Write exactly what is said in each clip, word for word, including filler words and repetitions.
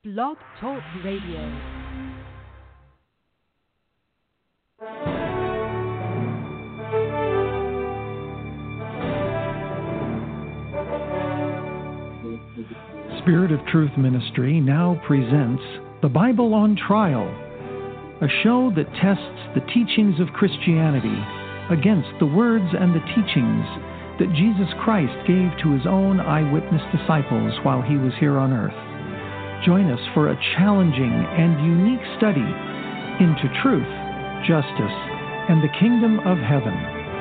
Blog Talk Radio. Spirit of Truth Ministry now presents The Bible on Trial, a show that tests the teachings of Christianity against the words and the teachings that Jesus Christ gave to his own eyewitness disciples while he was here on earth. Join us for a challenging and unique study into truth, justice, and the kingdom of heaven.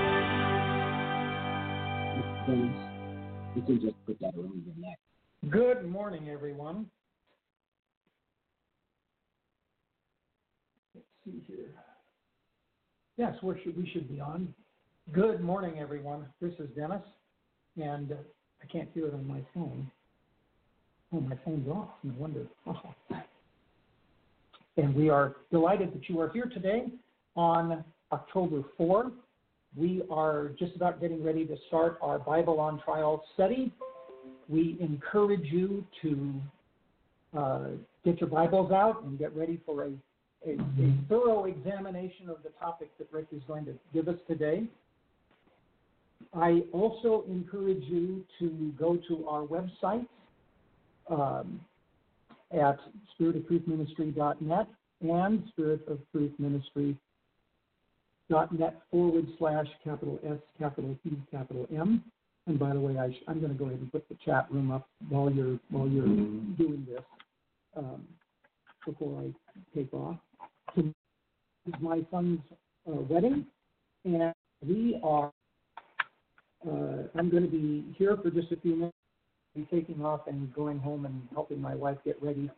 You can just put that around your neck. Good morning, everyone. Let's see here. Yes, we should, we should be on. Good morning, everyone. This is Dennis, and uh, I can't hear it on my phone. Oh, my phone's off. No wonder. Oh. And we are delighted that you are here today on October fourth. We are just about getting ready to start our Bible on Trial study. We encourage you to uh, get your Bibles out and get ready for a, a, a thorough examination of the topic that Rick is going to give us today. I also encourage you to go to our website um, at spirit of truth ministry dot net and spirit of truth ministry dot net forward slash capital S, capital E, capital M. And by the way, I sh- I'm going to go ahead and put the chat room up while you're while you're doing this um, before I take off. So this is my son's uh, wedding, and we are. Uh, I'm going to be here for just a few minutes, be taking off and going home and helping my wife get ready.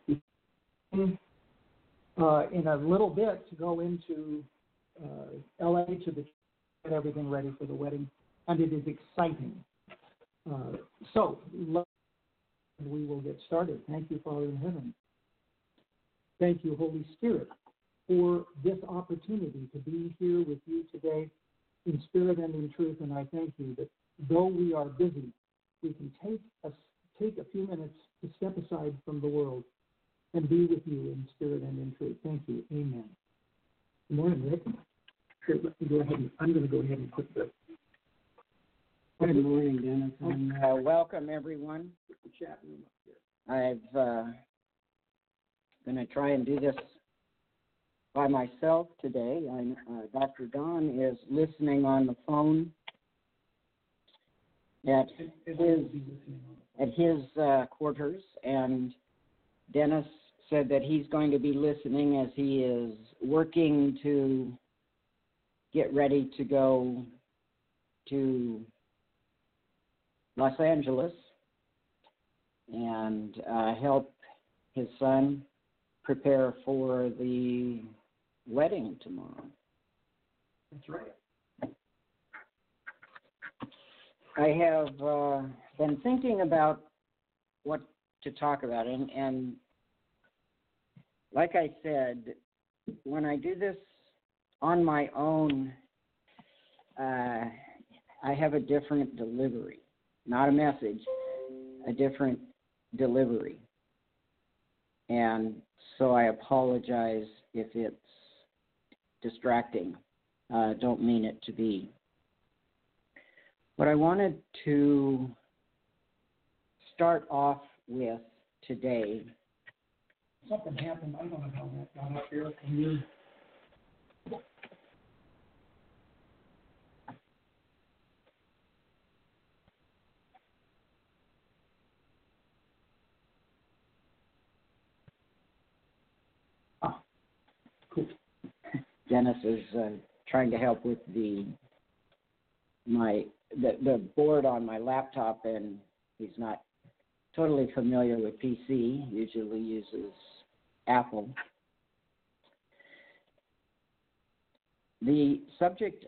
Uh, in a little bit to go into uh, L A to the, get everything ready for the wedding, and it is exciting. Uh, so we will get started. Thank you, Father in heaven. Thank you, Holy Spirit, for this opportunity to be here with you today in spirit and in truth. And I thank you that though we are busy, we can take a, take a few minutes to step aside from the world and be with you in spirit and in truth. Thank you. Amen. Good morning, Rick. Here, let me go ahead and, I'm going to go ahead and put the Good morning, Dennis, and uh, welcome, everyone. the chat room up here. I've uh, going to try and do this by myself today. I'm, uh, Doctor Don is listening on the phone at his at his uh, quarters, and Dennis said that he's going to be listening as he is working to get ready to go to Los Angeles and uh, help his son prepare for the wedding tomorrow. That's right. I have uh, been thinking about what to talk about, and, and like I said, when I do this on my own, uh, I have a different delivery. Not a message, a different delivery. And so I apologize if it's distracting. Uh, don't mean it to be. What I wanted to start off with today. Something happened. I don't know how that got up here. Can you? Cool. Dennis is uh, trying to help with the my the, the board on my laptop, and he's not totally familiar with P C. Usually uses Apple. The subject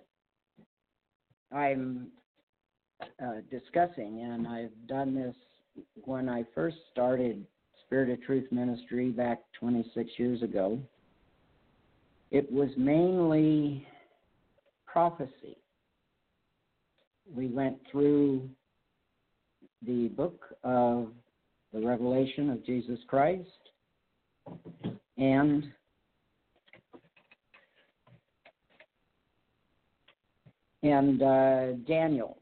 I'm uh, discussing, and I've done this when I first started Spirit of Truth Ministry back twenty-six years ago. It was mainly prophecy. We went through the book of the Revelation of Jesus Christ, and and uh, Daniel.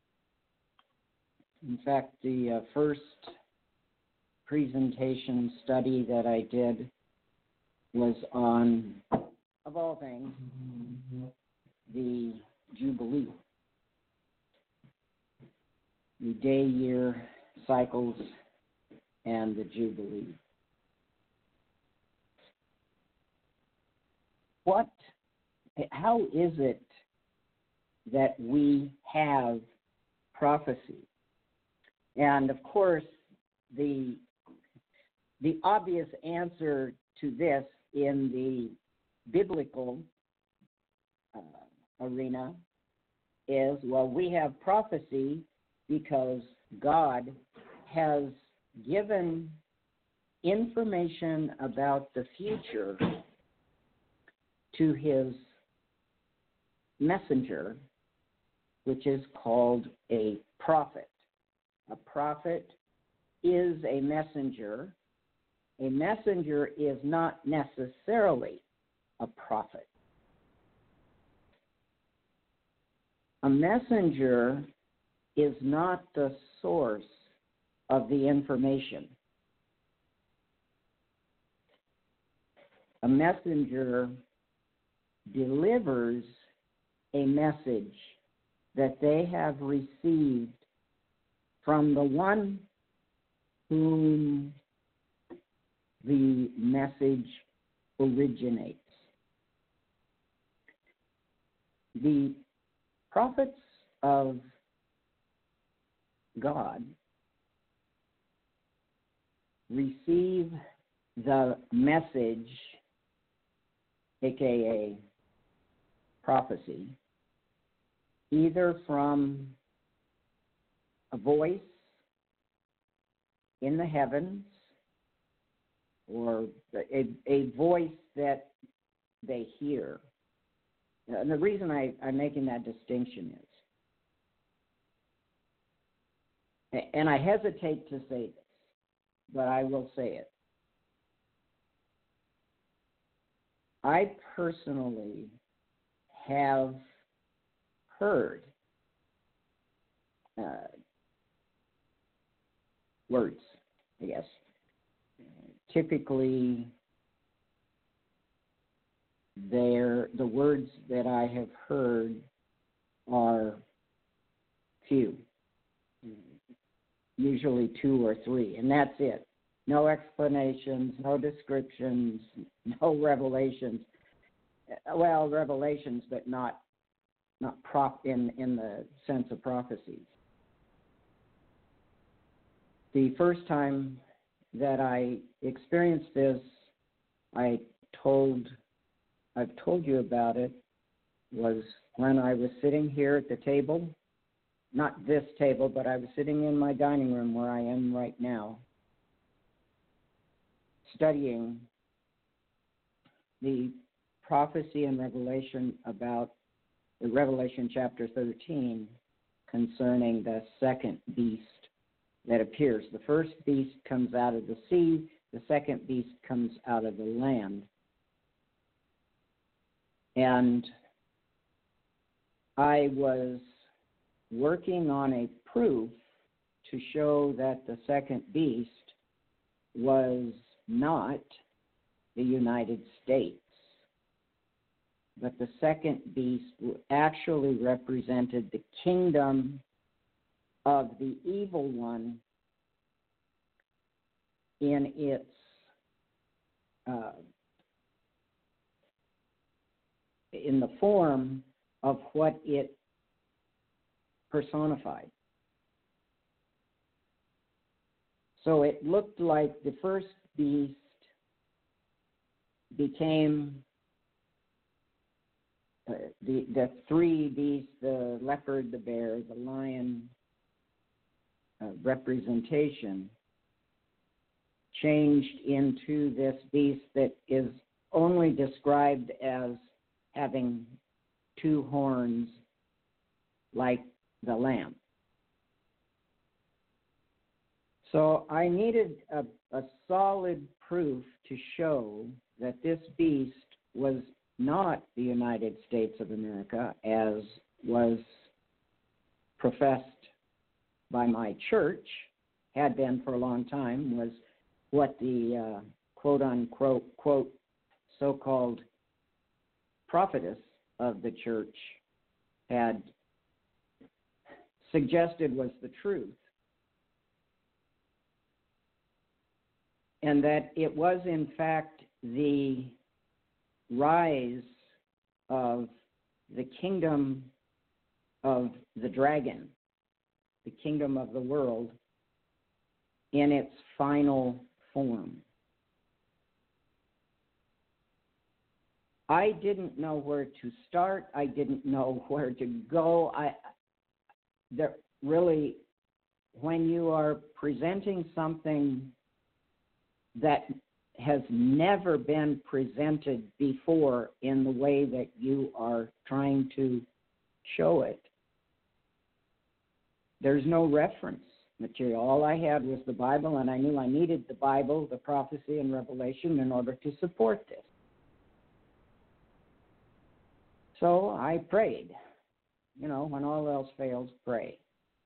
In fact, the uh, first presentation study that I did was on, of all things, the Jubilee, the day-year cycles and the Jubilee. What, how is it that we have prophecy? And of course, the the obvious answer to this in the biblical uh, arena is, well, we have prophecy because God has given information about the future to his messenger, which is called a prophet. A prophet is a messenger. A messenger is not necessarily a prophet. A messenger is not the source of the information. A messenger delivers a message that they have received from the one whom the message originates. The prophets of God receive the message, aka prophecy, either from a voice in the heavens or a, a voice that they hear. And the reason I, I'm making that distinction is, and I hesitate to say this, but I will say it. I personally have heard uh, words, I guess. Typically, they're, the words that I have heard are few, usually two or three, and that's it. No explanations, no descriptions, no revelations. Well, revelations, but not not prop in, in the sense of prophecies. The first time that I experienced this, I told, I've told you about it, was when I was sitting here at the table, not this table, but I was sitting in my dining room where I am right now, studying the prophecy and revelation about the Revelation chapter thirteen concerning the second beast that appears. The first beast comes out of the sea, the second beast comes out of the land. And I was working on a proof to show that the second beast was not the United States, but the second beast actually represented the kingdom of the evil one in its uh, in the form of what it personified. So it looked like the first beast became uh, the the three beasts: the leopard, the bear, the lion uh, representation changed into this beast that is only described as having two horns like the lamb. So I needed a, a solid proof to show that this beast was not the United States of America, as was professed by my church, had been for a long time, was what the uh, quote-unquote, quote, so-called prophetess of the church had suggested was the truth. And that it was, in fact, the rise of the kingdom of the dragon, the kingdom of the world, in its final form. I didn't know where to start. I didn't know where to go. I there really, when you are presenting something that has never been presented before in the way that you are trying to show it, there's no reference material. All I had was the Bible, and I knew I needed the Bible, the prophecy, and Revelation in order to support this. So I prayed. You know, when all else fails, pray.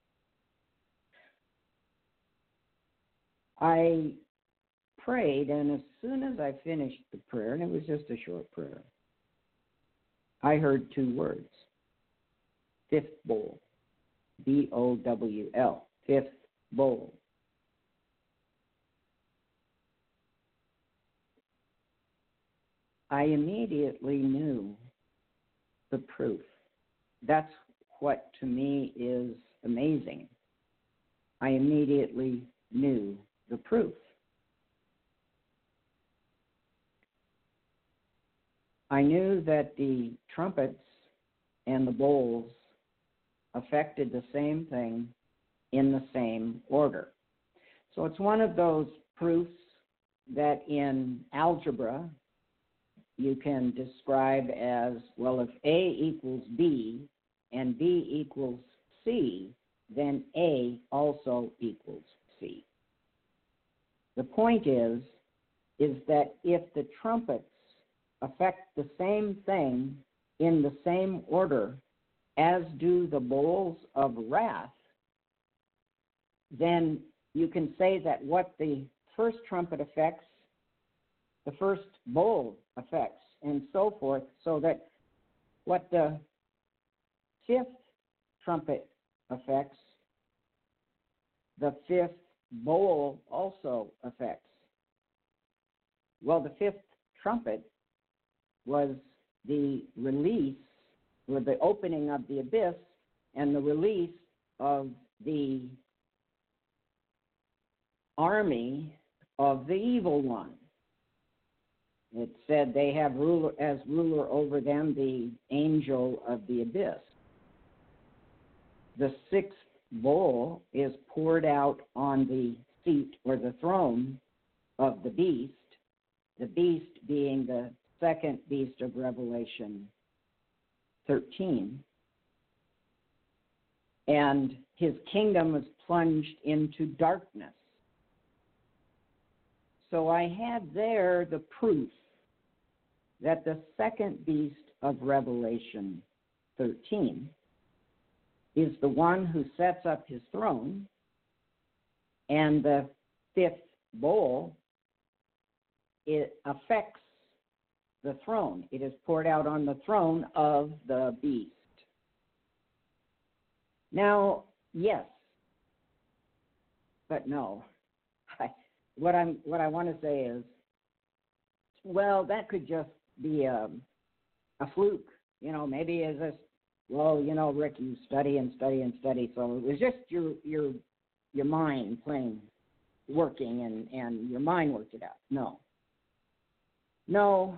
I prayed, and as soon as I finished the prayer, and it was just a short prayer, I heard two words: fifth bowl, B O W L, fifth bowl. I immediately knew the proof. That's what to me is amazing. I immediately knew the proof. I knew that the trumpets and the bowls affected the same thing in the same order. So it's one of those proofs that in algebra you can describe as, well, if A equals B and B equals C, then A also equals C. The point is, is that if the trumpets affect the same thing in the same order as do the bowls of wrath, then you can say that what the first trumpet affects, the first bowl affects, and so forth, so that what the fifth trumpet affects, the fifth bowl also affects. Well, the fifth trumpet was the release, or the opening of the abyss, and the release of the army of the evil one. It said they have ruler as ruler over them the angel of the abyss. The sixth bowl is poured out on the seat or the throne of the beast, the beast being the second beast of Revelation thirteen. And his kingdom was plunged into darkness. So I had there the proof that the second beast of Revelation thirteen is the one who sets up his throne, and the fifth bowl, it affects the throne. It is poured out on the throne of the beast. Now, yes, but no. I, what I'm what I want to say is, well, that could just be a, a fluke. You know, maybe it's just, well, you know, Rick, you study and study and study, so it was just your your your mind playing, working, and, and your mind worked it out. No. No.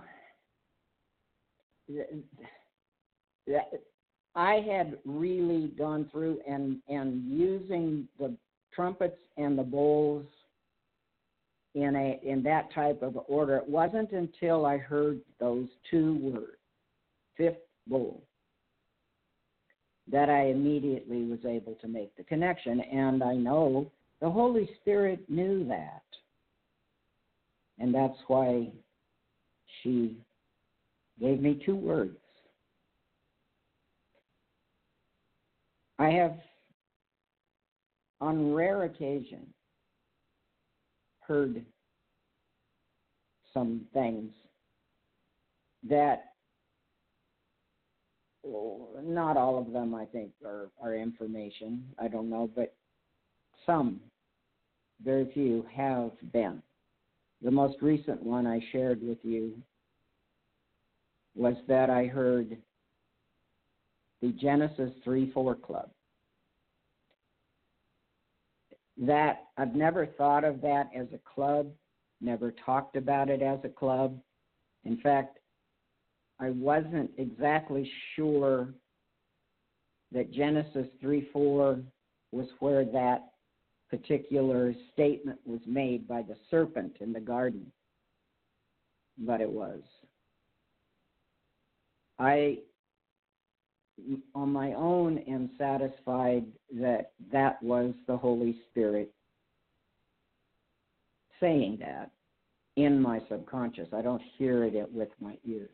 I had really gone through and, and using the trumpets and the bowls in a in that type of order. It wasn't until I heard those two words, fifth bowl, that I immediately was able to make the connection. And I know the Holy Spirit knew that. And that's why she gave me two words. I have, on rare occasion, heard some things that, well, not all of them, I think, are, are information. I don't know, but some, very few, have been. The most recent one I shared with you was that I heard the Genesis three four Club. That I've never thought of that as a club, never talked about it as a club. In fact, I wasn't exactly sure that Genesis three four was where that particular statement was made by the serpent in the garden, but it was. I, on my own, am satisfied that that was the Holy Spirit saying that in my subconscious. I don't hear it with my ears.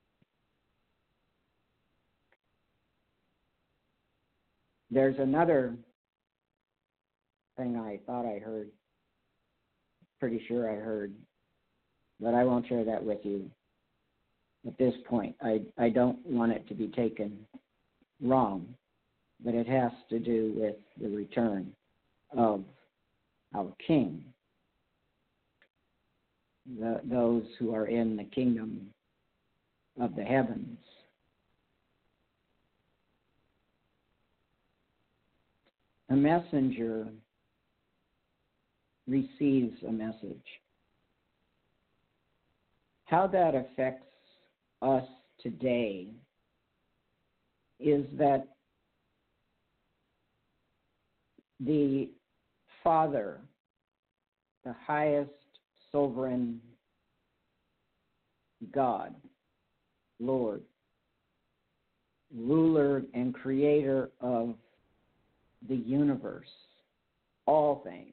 There's another thing I thought I heard, pretty sure I heard, but I won't share that with you at this point. I, I don't want it to be taken wrong, but it has to do with the return of our King, the, those who are in the kingdom of the heavens. A messenger receives a message. How that affects us today is that the Father, the highest sovereign God, Lord, ruler and creator of the universe, all things,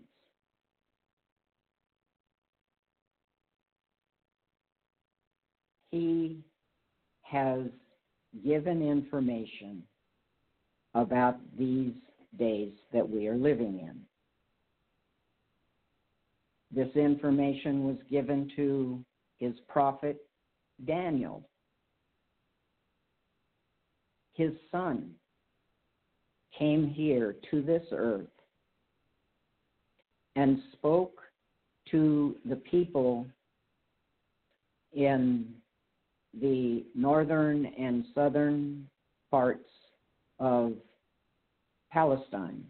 He has given information about these days that we are living in. This information was given to his prophet Daniel. His son came here to this earth and spoke to the people in the northern and southern parts of Palestine.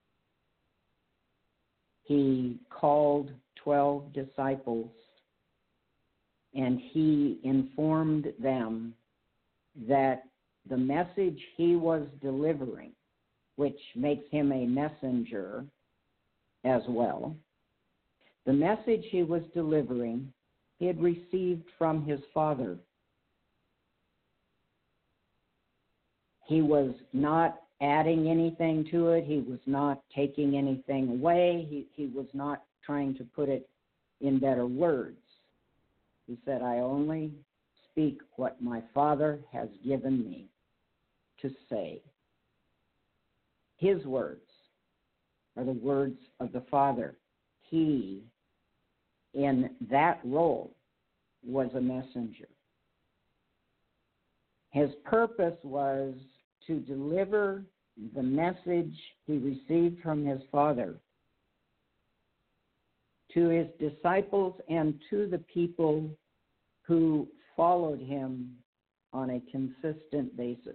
He called twelve disciples and he informed them that the message he was delivering, which makes him a messenger as well, the message he was delivering, he had received from his Father. He was not adding anything to it. He was not taking anything away. He, he was not trying to put it in better words. He said, I only speak what my Father has given me to say. His words are the words of the Father. He, in that role, was a messenger. His purpose was to deliver the message he received from his Father to his disciples and to the people who followed him on a consistent basis.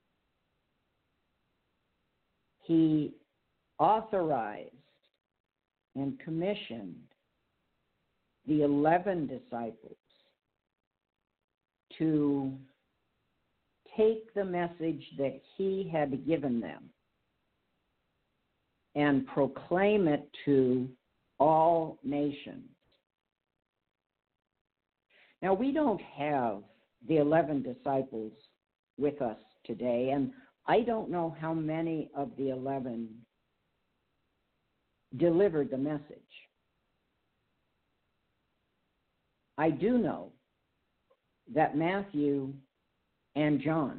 He authorized and commissioned the eleven disciples to take the message that he had given them and proclaim it to all nations. Now, we don't have the eleven disciples with us today, and I don't know how many of the eleven delivered the message. I do know that Matthew and John,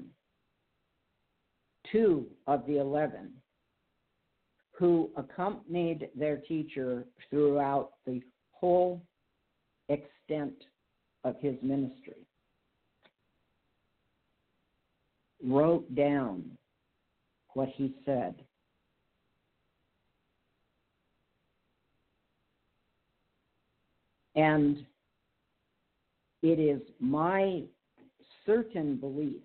two of the eleven, who accompanied their teacher throughout the whole extent of his ministry, wrote down what he said. And it is my certain belief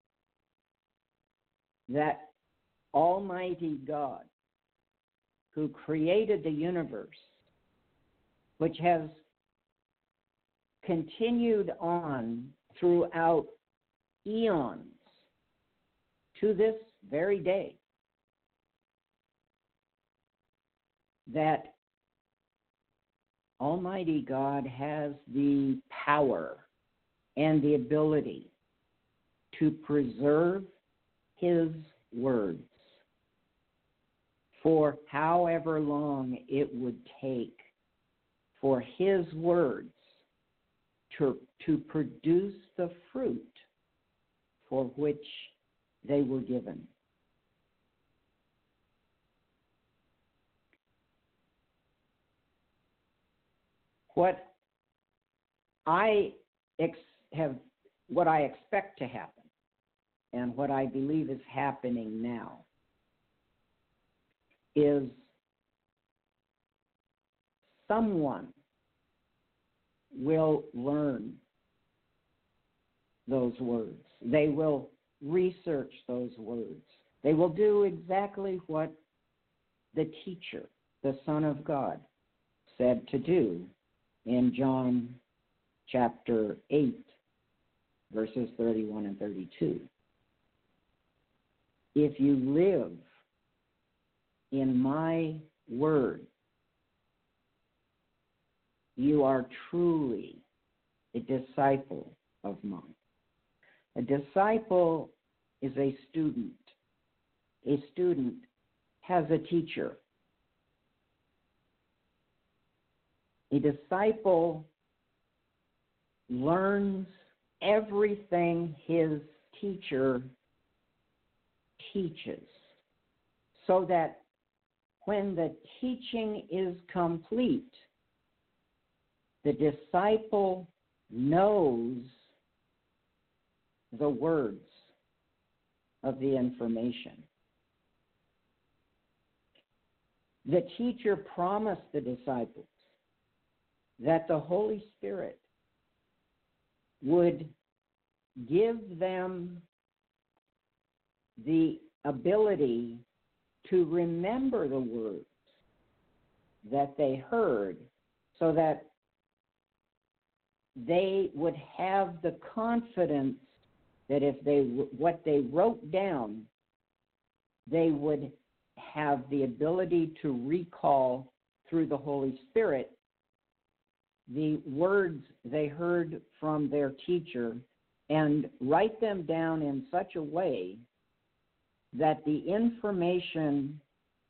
that Almighty God, who created the universe, which has continued on throughout eons to this very day, that Almighty God has the power and the ability to preserve His words for however long it would take for His words to, to produce the fruit for which they were given. What I ex- have, what I expect to happen, and what I believe is happening now, is someone will learn those words. They will research those words. They will do exactly what the teacher, the Son of God, said to do in John chapter eight, verses thirty-one and thirty-two. If you live in my word, you are truly a disciple of mine. A disciple is a student. A student has a teacher. A disciple learns everything his teacher teaches, so that when the teaching is complete, the disciple knows the words of the information. The teacher promised the disciples that the Holy Spirit would give them the ability to remember the words that they heard, so that they would have the confidence that if they what they wrote down, they would have the ability to recall through the Holy Spirit the words they heard from their teacher and write them down in such a way that the information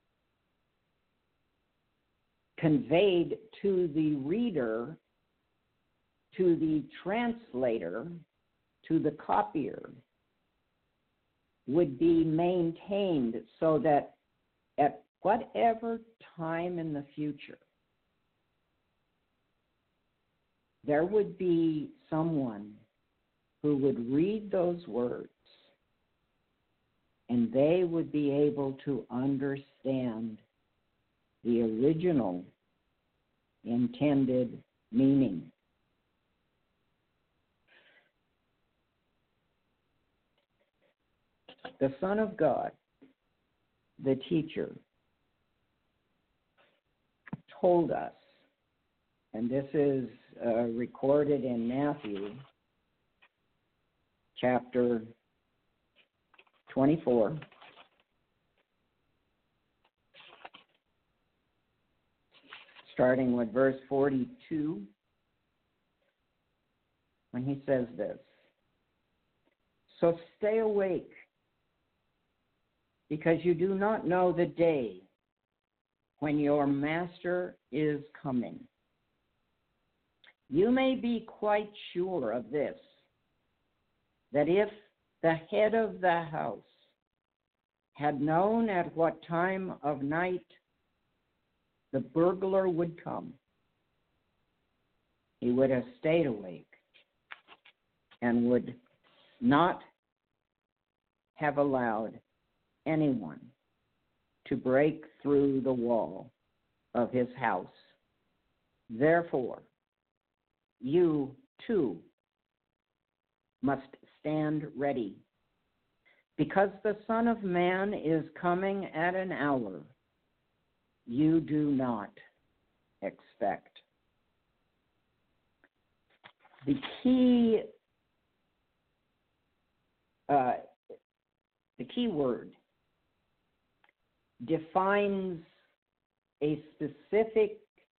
conveyed to the reader, to the translator, to the copier, would be maintained, so that at whatever time in the future there would be someone who would read those words, and they would be able to understand the original intended meaning. The Son of God, the teacher, told us, and this is uh, recorded in Matthew chapter twenty-four, starting with verse forty-two, when he says this: "So stay awake, because you do not know the day when your master is coming. You may be quite sure of this, that if the head of the house had known at what time of night the burglar would come, he would have stayed awake and would not have allowed anyone to break through the wall of his house. Therefore, you too must stand ready, because the Son of Man is coming at an hour you do not expect. The key, uh, the key word defines a specific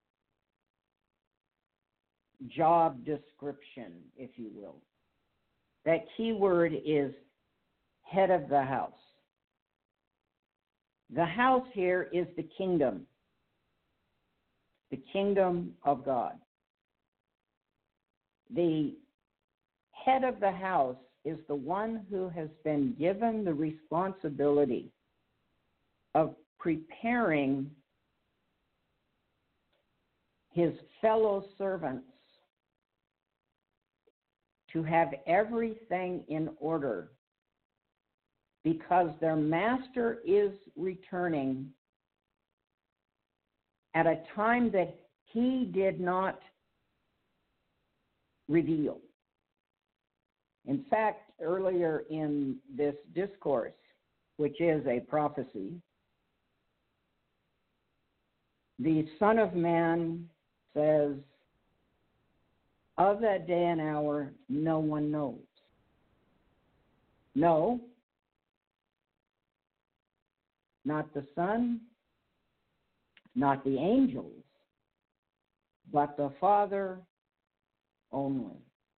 job description, if you will. That key word is head of the house. The house here is the kingdom, the kingdom of God. The head of the house is the one who has been given the responsibility of preparing his fellow servants to have everything in order, because their master is returning at a time that he did not reveal. In fact, earlier in this discourse, which is a prophecy, the Son of Man says, of that day and hour, no one knows. No, not the Son, not the angels, but the Father only.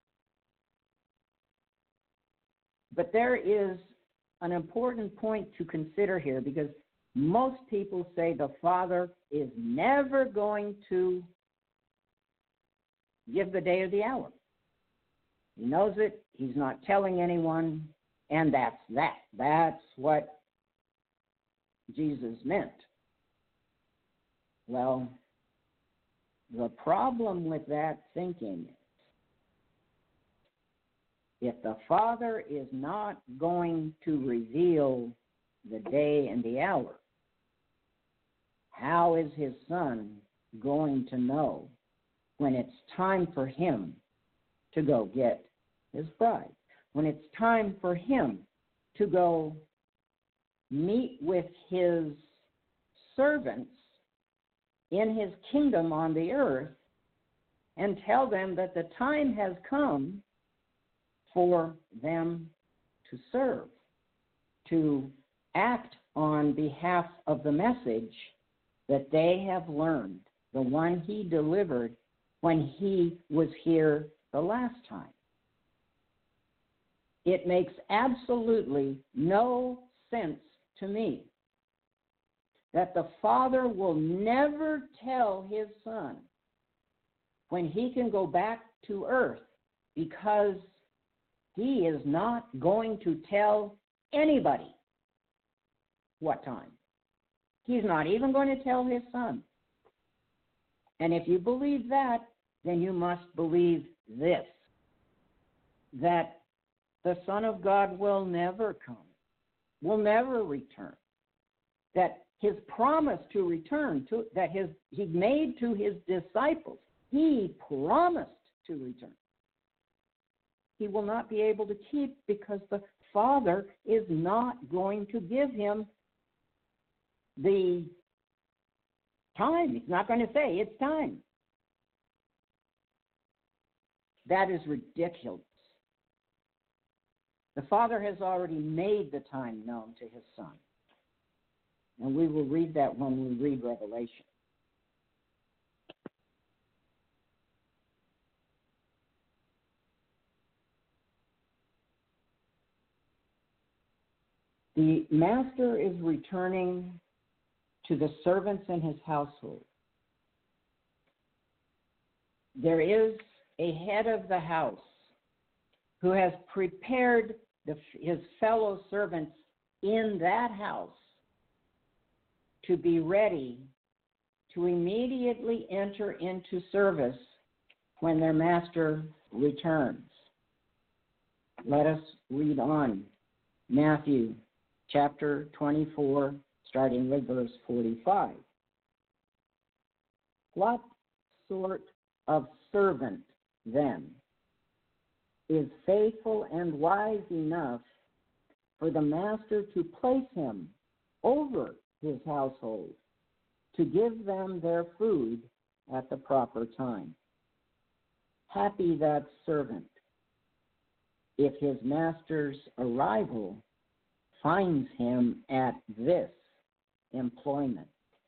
But there is an important point to consider here, because most people say the Father is never going to give the day or the hour. He knows it, he's not telling anyone, and that's that. That's what Jesus meant. Well, the problem with that thinking is, if the Father is not going to reveal the day and the hour, how is his Son going to know when it's time for him to go get his bride? When it's time for him to go meet with his servants in his kingdom on the earth and tell them that the time has come for them to serve, to act on behalf of the message that they have learned, the one he delivered when he was here the last time. It makes absolutely no sense to me that the Father will never tell his Son when he can go back to earth, because he is not going to tell anybody what time. He's not even going to tell his Son. And if you believe that, then you must believe this, that the Son of God will never come, will never return, that his promise to return, to, that his, he made to his disciples, he promised to return, he will not be able to keep, because the Father is not going to give him the time. He's not going to say, it's time. That is ridiculous. The Father has already made the time known to his Son. And we will read that when we read Revelation. The master is returning to the servants in his household. There is a head of the house who has prepared the, his fellow servants in that house to be ready to immediately enter into service when their master returns. Let us read on. Matthew chapter twenty-four, starting with verse forty-five. What sort of servant, then, is faithful and wise enough for the master to place him over his household, to give them their food at the proper time? Happy that servant, if his master's arrival finds him at this employment.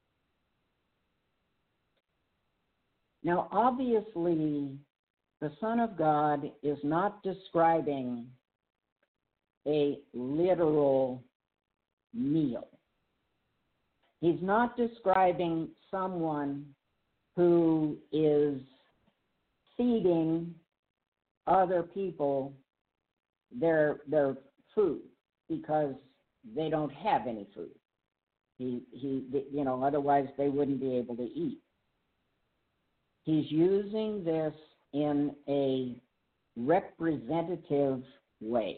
Now, obviously, the Son of God is not describing a literal meal. He's not describing someone who is feeding other people their their food because they don't have any food. He he you know, otherwise they wouldn't be able to eat. He's using this in a representative way.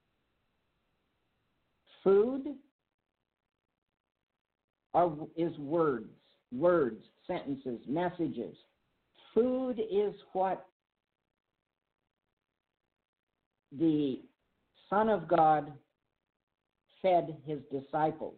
Food are, is words, words, sentences, messages. Food is what the Son of God fed his disciples.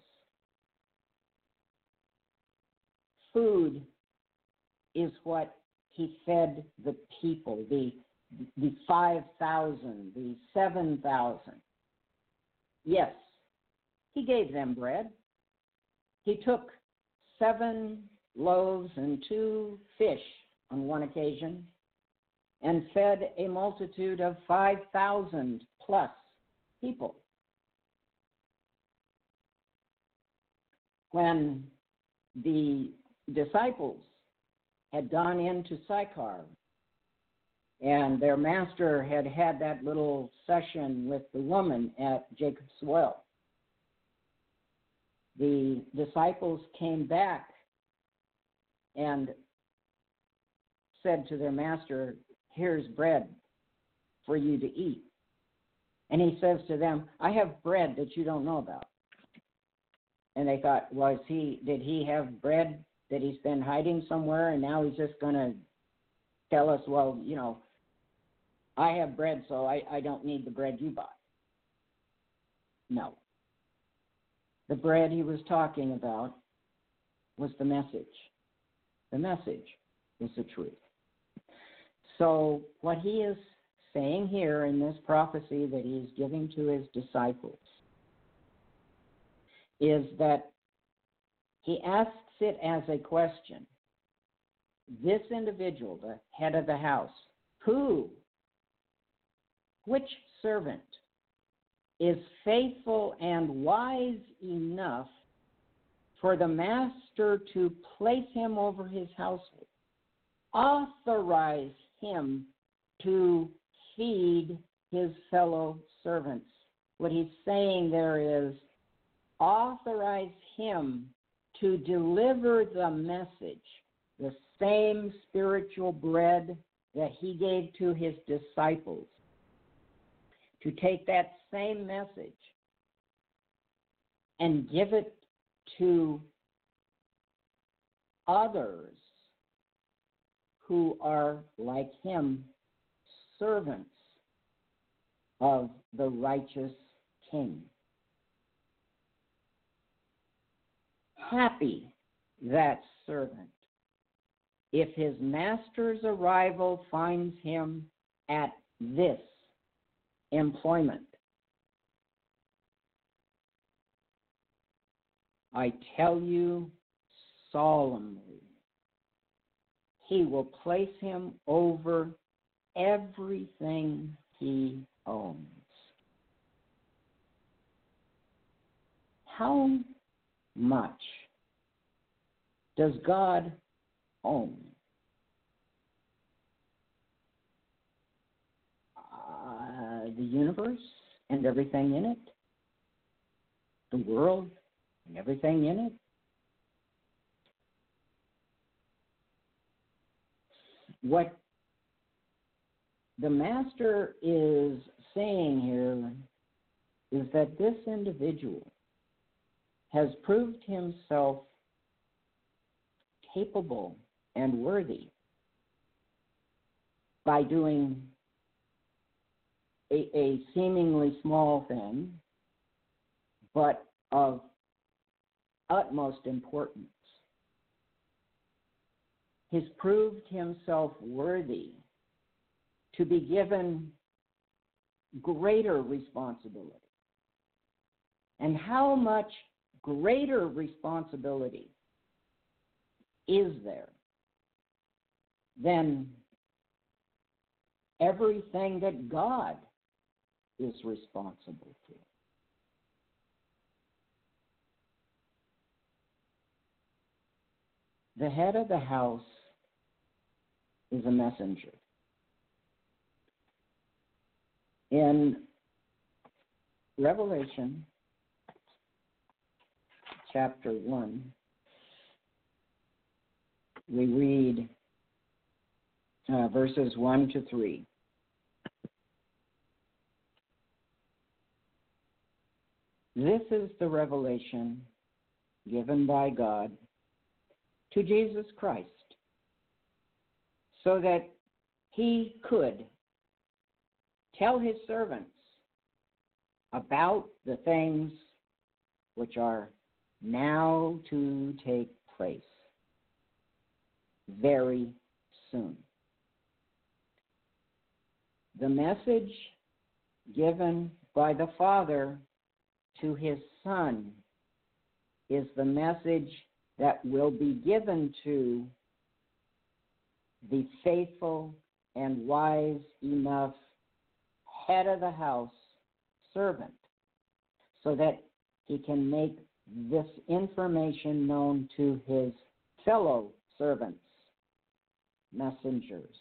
Food is what he fed the people, the the five thousand, the seven thousand. Yes, he gave them bread. He took seven loaves and two fish on one occasion and fed a multitude of five thousand plus people. When the disciples had gone into Sychar, and their master had had that little session with the woman at Jacob's well, the disciples came back and said to their master, "Here's bread for you to eat." And he says to them, "I have bread that you don't know about." And they thought, was he, did he have bread that he's been hiding somewhere, and now he's just going to tell us, well, you know, I have bread, so I, I don't need the bread you bought? No. The bread he was talking about was the message. The message was the truth. So what he is saying here in this prophecy that he's giving to his disciples is that he asks it as a question. This individual, the head of the house, who, which servant is faithful and wise enough for the master to place him over his household, authorize him to feed his fellow servants? What he's saying there is, authorize him to deliver the message, the same spiritual bread that he gave to his disciples, to take that same message and give it to others who are like him, servants of the righteous King. Happy that servant if his master's arrival finds him at this employment. I tell you solemnly, he will place him over everything he owns. How much does God own? the universe and everything in it, the world and everything in it. What the Master is saying here is that this individual has proved himself capable and worthy by doing a, a seemingly small thing, but of utmost importance. He's proved himself worthy to be given greater responsibility. And how much greater responsibility is there than everything that God is responsible for? The head of the house is a messenger. In Revelation chapter one, we read uh, verses one to three. This is the revelation given by God to Jesus Christ, so that he could tell his servants about the things which are now to take place very soon. The message given by the Father to his Son is the message that will be given to the faithful and wise enough head of the house servant, so that he can make this information known to his fellow servants, messengers.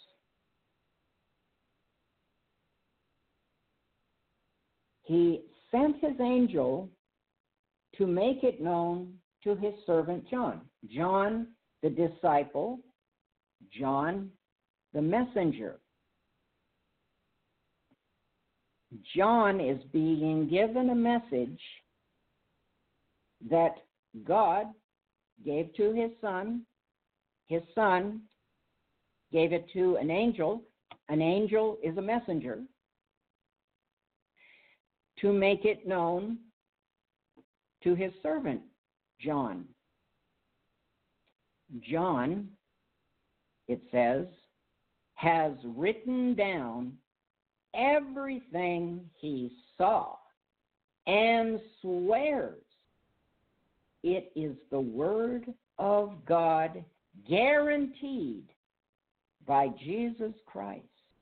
He sent his angel to make it known to his servant John. John, the disciple, John, the messenger. John is being given a message that God gave to his son. His son gave it to an angel. An angel is a messenger to make it known to his servant, John. John, it says, has written down everything he saw and swears it is the word of God, guaranteed by Jesus Christ.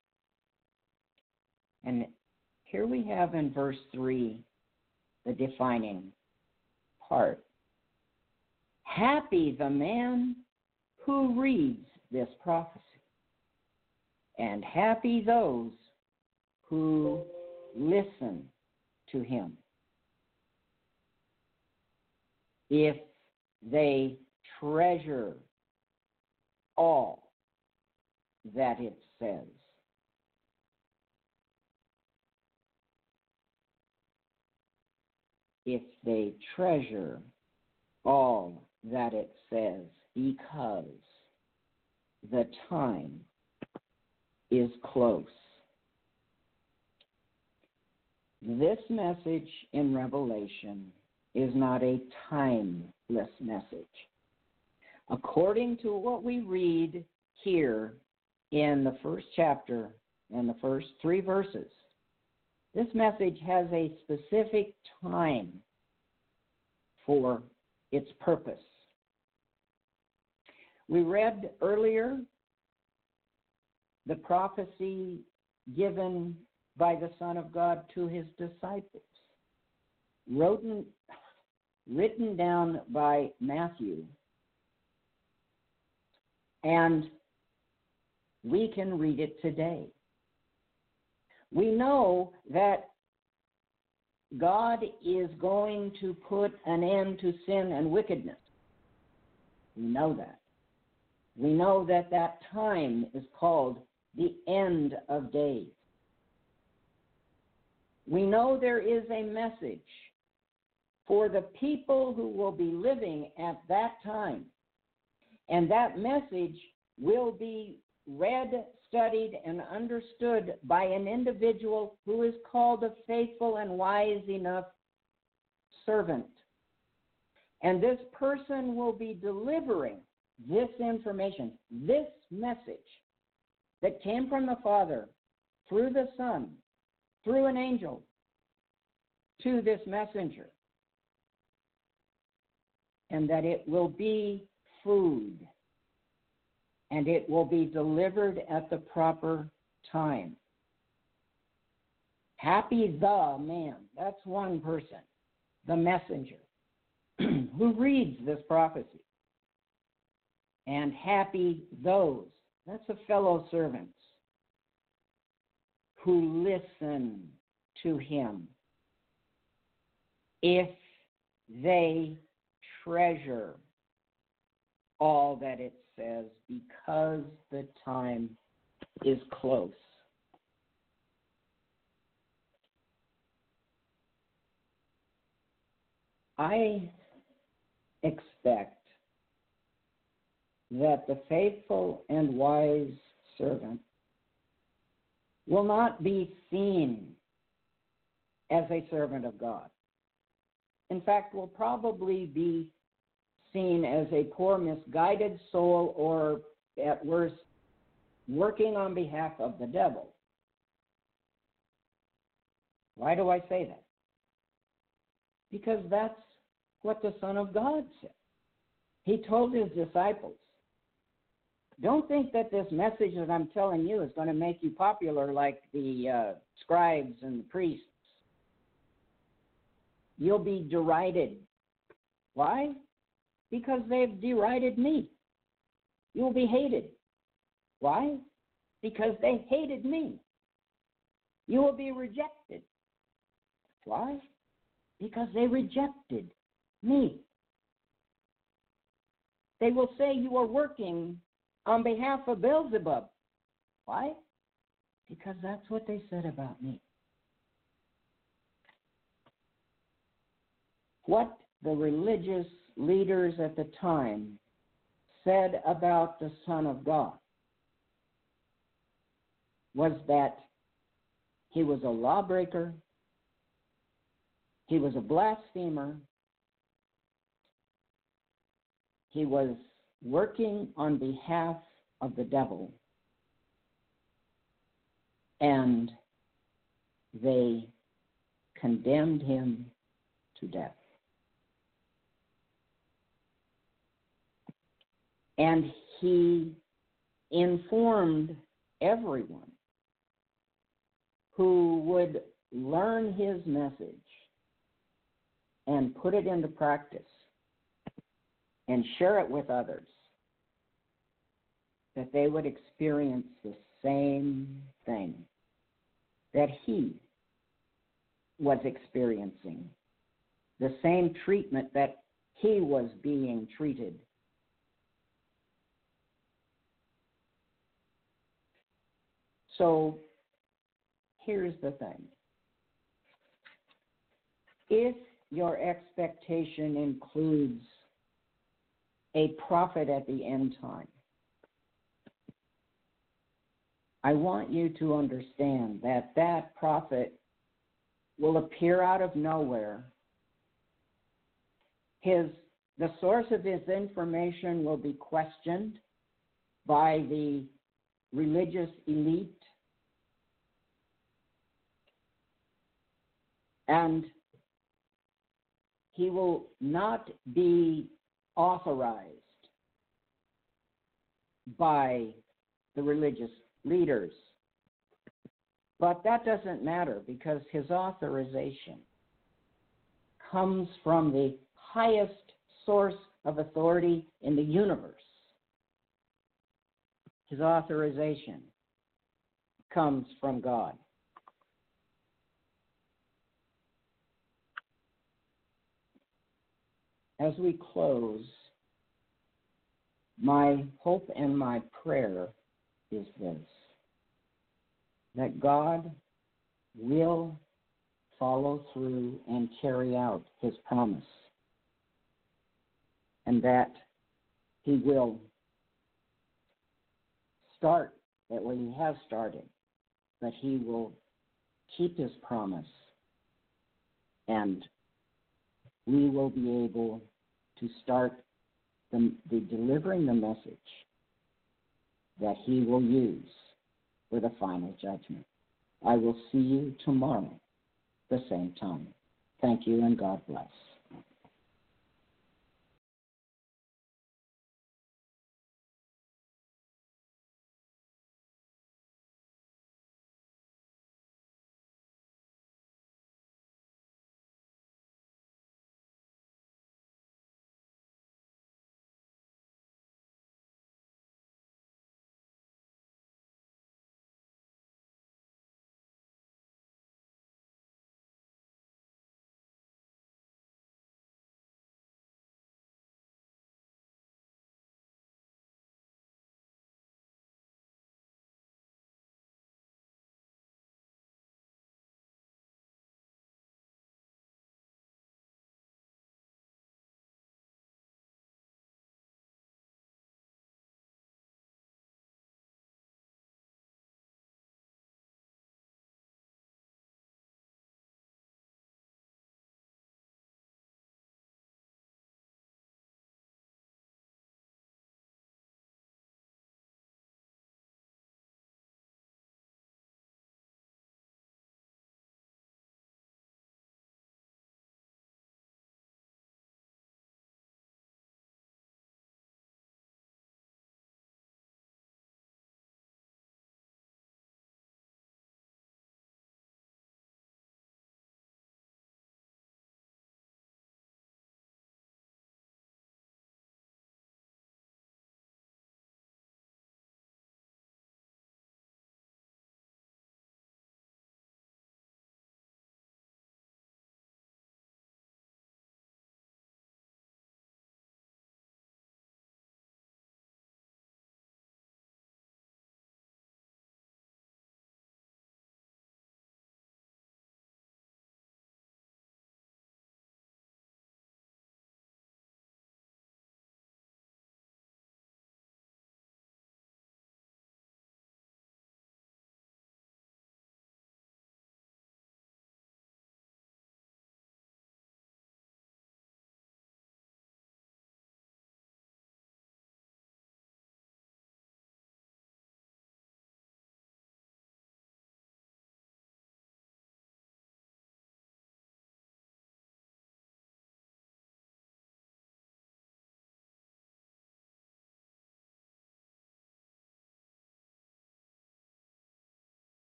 And here we have in verse three the defining part. Happy the man who reads this prophecy, and happy those who listen to him, if they treasure all that it says. If they treasure all that it says, because the time is close. This message in Revelation is not a timeless message. According to what we read here in the first chapter and the first three verses, this message has a specific time for its purpose. We read earlier the prophecy given by the Son of God to his disciples, written, written down by Matthew. And we can read it today. We know that God is going to put an end to sin and wickedness. We know that. We know that that time is called the end of days. We know there is a message for the people who will be living at that time. And that message will be read, studied, and understood by an individual who is called a faithful and wise enough servant. And this person will be delivering this information, this message that came from the Father through the Son, through an angel, to this messenger. And that it will be food, and it will be delivered at the proper time. Happy the man, that's one person, the messenger, who reads this prophecy. And happy those, that's the fellow servants, who listen to him if they treasure all that it says, because the time is close. I expect that the faithful and wise servant will not be seen as a servant of God. In fact, will probably be seen as a poor, misguided soul, or at worst, working on behalf of the devil. Why do I say that? Because that's what the Son of God said. He told his disciples, don't think that this message that I'm telling you is going to make you popular like the uh, scribes and the priests. You'll be derided. Why? Because they've derided me. You'll be hated. Why? Because they hated me. You will be rejected. Why? Because they rejected me. They will say you are working on behalf of Beelzebub. Why? Because that's what they said about me. What the religious leaders at the time said about the Son of God was that he was a lawbreaker, he was a blasphemer, he was working on behalf of the devil, and they condemned him to death. And he informed everyone who would learn his message and put it into practice and share it with others, that they would experience the same thing that he was experiencing, the same treatment that he was being treated. So here's the thing. If your expectation includes a prophet at the end time, I want you to understand that that prophet will appear out of nowhere. His, the source of his information will be questioned by the religious elite, and he will not be authorized by the religious leaders. But that doesn't matter, because his authorization comes from the highest source of authority in the universe. His authorization comes from God. as we close, my hope and my prayer is this, that God will follow through and carry out his promise, and that he will start that way he has started, but he will keep his promise, and we will be able to start the, the delivering the message that he will use for the final judgment. I will see you tomorrow, the same time. Thank you, and God bless.